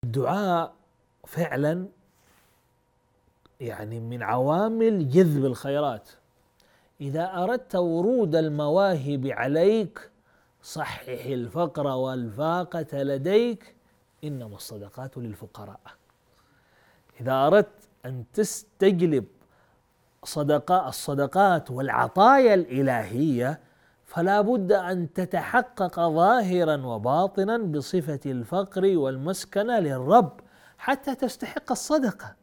الدعاء فعلا من عوامل جذب الخيرات. إذا أردت ورود المواهب عليك صحح الفقر والفاقة لديك، إنما الصدقات للفقراء. إذا أردت أن تستجلب الصدقات والعطايا الإلهية فلا بد أن تتحقق ظاهرا وباطنا بصفة الفقر والمسكنة للرب حتى تستحق الصدقة.